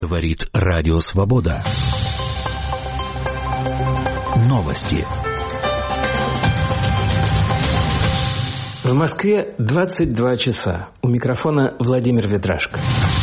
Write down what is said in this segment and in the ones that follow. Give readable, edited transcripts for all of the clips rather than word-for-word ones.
Говорит Радио Свобода. Новости. В Москве 22 часа. У микрофона Владимир Ведрашко.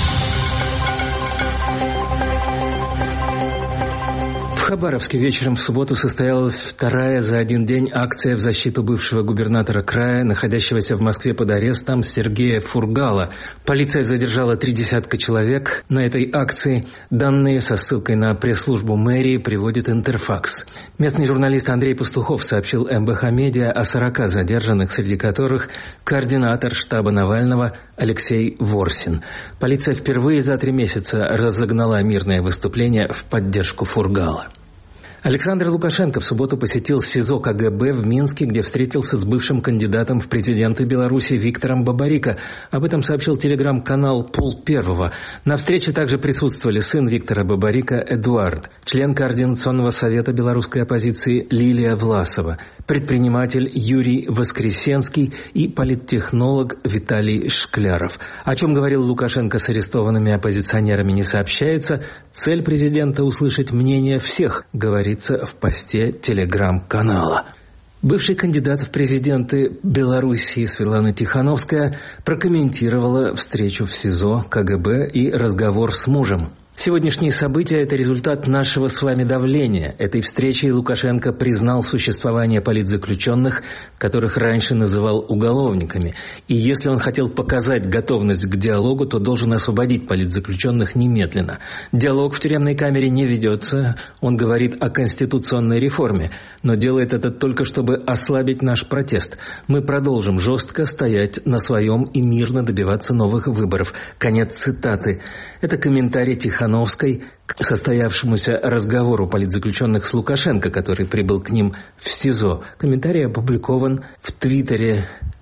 В Хабаровске вечером в субботу состоялась вторая за один день акция в защиту бывшего губернатора края, находящегося в Москве под арестом, Сергея Фургала. Полиция задержала 30 человек на этой акции. Данные со ссылкой на пресс-службу мэрии приводит Интерфакс. Местный журналист Андрей Пастухов сообщил МБХ Медиа о 40 задержанных, среди которых координатор штаба Навального Алексей Ворсин. Полиция впервые за 3 месяца разогнала мирное выступление в поддержку Фургала. Александр Лукашенко в субботу посетил СИЗО КГБ в Минске, где встретился с бывшим кандидатом в президенты Беларуси Виктором Бабарико. Об этом сообщил телеграм-канал «Пул Первого». На встрече также присутствовали сын Виктора Бабарико Эдуард, член Координационного совета белорусской оппозиции Лилия Власова, предприниматель Юрий Воскресенский и политтехнолог Виталий Шкляров. О чем говорил Лукашенко с арестованными оппозиционерами, не сообщается. Цель президента – услышать мнение всех, говорится в посте телеграм-канала. Бывший кандидат в президенты Белоруссии Светлана Тихановская прокомментировала встречу в СИЗО КГБ и разговор с мужем. Сегодняшние события – это результат нашего с вами давления. Этой встречей Лукашенко признал существование политзаключенных, которых раньше называл уголовниками. И если он хотел показать готовность к диалогу, то должен освободить политзаключенных немедленно. Диалог в тюремной камере не ведется. Он говорит о конституционной реформе, но делает это только чтобы ослабить наш протест. Мы продолжим жестко стоять на своем и мирно добиваться новых выборов. Конец цитаты. Это комментарий Тихановской к состоявшемуся разговору политзаключенных с Лукашенко, который прибыл к ним в СИЗО. Комментарий опубликован в твиттере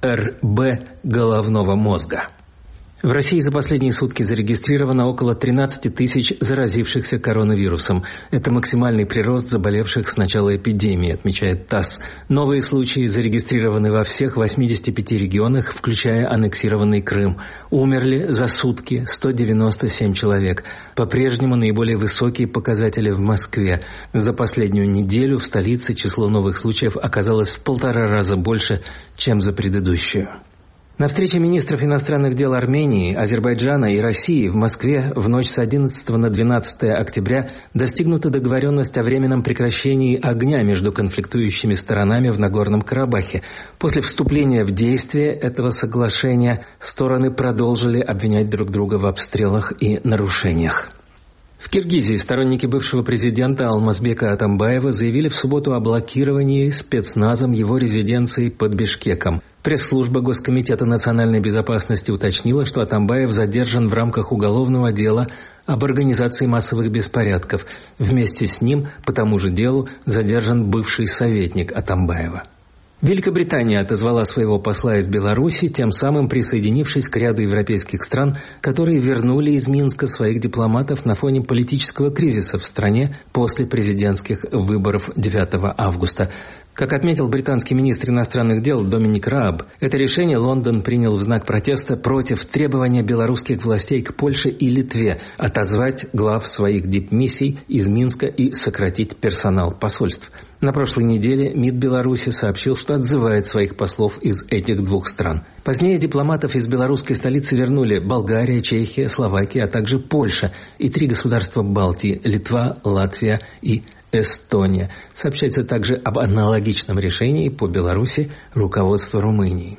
РБ головного мозга. В России за последние сутки зарегистрировано около 13 тысяч заразившихся коронавирусом. Это максимальный прирост заболевших с начала эпидемии, отмечает ТАСС. Новые случаи зарегистрированы во всех 85 регионах, включая аннексированный Крым. Умерли за сутки 197 человек. По-прежнему наиболее высокие показатели в Москве. За последнюю неделю в столице число новых случаев оказалось в 1,5 раза больше, чем за предыдущую. На встрече министров иностранных дел Армении, Азербайджана и России в Москве в ночь с 11 на 12 октября достигнута договоренность о временном прекращении огня между конфликтующими сторонами в Нагорном Карабахе. После вступления в действие этого соглашения стороны продолжили обвинять друг друга в обстрелах и нарушениях. В Киргизии сторонники бывшего президента Алмазбека Атамбаева заявили в субботу о блокировании спецназом его резиденции под Бишкеком. Пресс-служба Госкомитета национальной безопасности уточнила, что Атамбаев задержан в рамках уголовного дела об организации массовых беспорядков. Вместе с ним по тому же делу задержан бывший советник Атамбаева. Великобритания отозвала своего посла из Беларуси, тем самым присоединившись к ряду европейских стран, которые вернули из Минска своих дипломатов на фоне политического кризиса в стране после президентских выборов 9 августа. Как отметил британский министр иностранных дел Доминик Рааб, это решение Лондон принял в знак протеста против требования белорусских властей к Польше и Литве отозвать глав своих дипмиссий из Минска и сократить персонал посольств. На прошлой неделе МИД Беларуси сообщил, что отзывает своих послов из этих 2 стран. Позднее дипломатов из белорусской столицы вернули Болгария, Чехия, Словакия, а также Польша и 3 государства Балтии – Литва, Латвия и Эстония. Сообщается также об аналогичном решении по Беларуси руководства Румынии.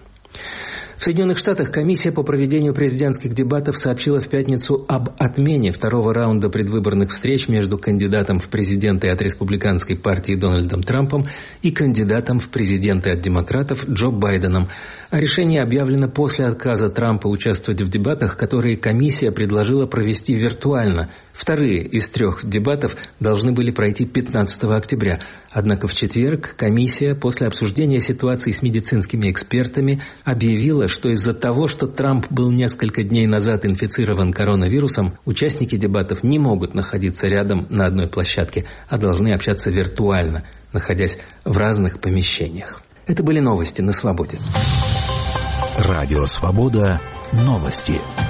В Соединенных Штатах комиссия по проведению президентских дебатов сообщила в пятницу об отмене 2-го раунда предвыборных встреч между кандидатом в президенты от республиканской партии Дональдом Трампом и кандидатом в президенты от демократов Джо Байденом. А решение объявлено после отказа Трампа участвовать в дебатах, которые комиссия предложила провести виртуально. Вторые из 3 дебатов должны были пройти 15 октября. Однако в четверг комиссия после обсуждения ситуации с медицинскими экспертами объявила, что из-за того, что Трамп был несколько дней назад инфицирован коронавирусом, участники дебатов не могут находиться рядом на одной площадке, а должны общаться виртуально, находясь в разных помещениях. Это были новости на Свободе. Радио Свобода. Новости.